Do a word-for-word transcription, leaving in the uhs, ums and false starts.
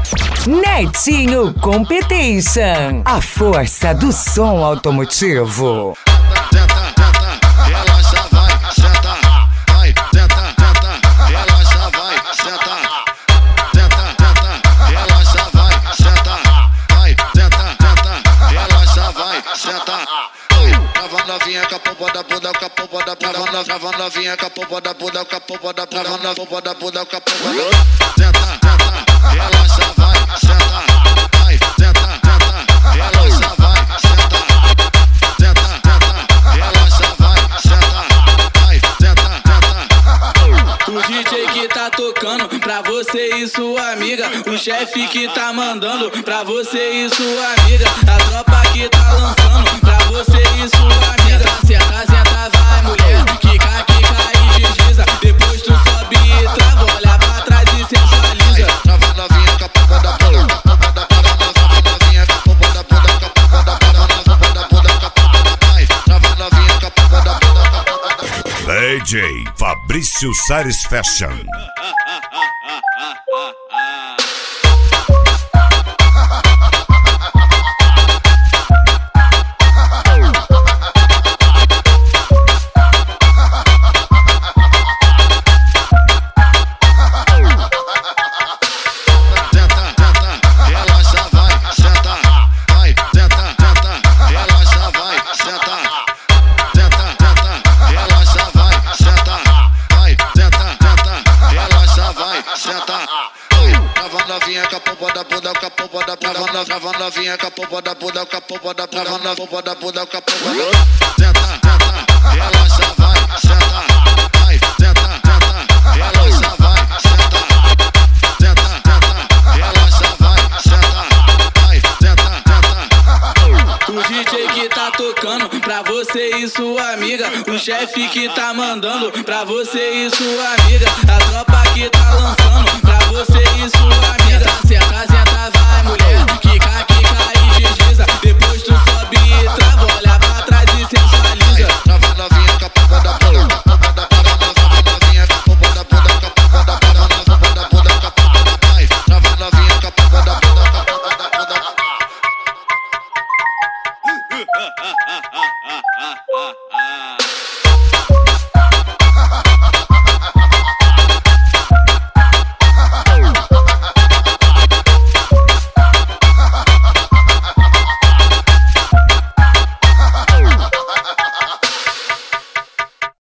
Netinho Competition, a força do som automotivo. Trava novinha com a pompa da bunda, com a pompa da bunda, trava novinha com a pompa da bunda, com a pompa da bunda, na pompa da bunda, com a pompa da bunda. Senta, senta, relaxa, vai, senta, vai, senta, senta, relaxa, vai, senta, senta, senta, relaxa, vai, senta, vai, senta, senta. O D J que tá tocando pra você e sua amiga, o chefe que tá mandando pra você e sua amiga, a tropa que tá lançando pra você e sua amiga. Senta, senta, vai mulher, quica, quica e desliza, depois tu sobe e trava, olha pra trás e sensualiza. Trava novinha com a pompa da bunda, com a pompa da bunda, trava novinha com a pompa da bunda, com a pompa da bunda, na pompa da bunda, com a pompa da pai, trava novinha com a pompa da bunda, com a pompa da D J Fabrício Sares Fashion. Trava novinha com a pompa da bunda, com a pompa da bunda, trava novinha com a pompa da bunda, com a pompa da bunda, na pompa da bunda, com a pompa da bunda. Senta, senta, relaxa, vai, senta, vai, senta, senta, relaxa, vai, senta, senta, senta, relaxa, vai, senta, vai, senta, senta. O D J que tá tocando pra você e sua amiga, o chefe que tá mandando pra você e sua amiga, a tropa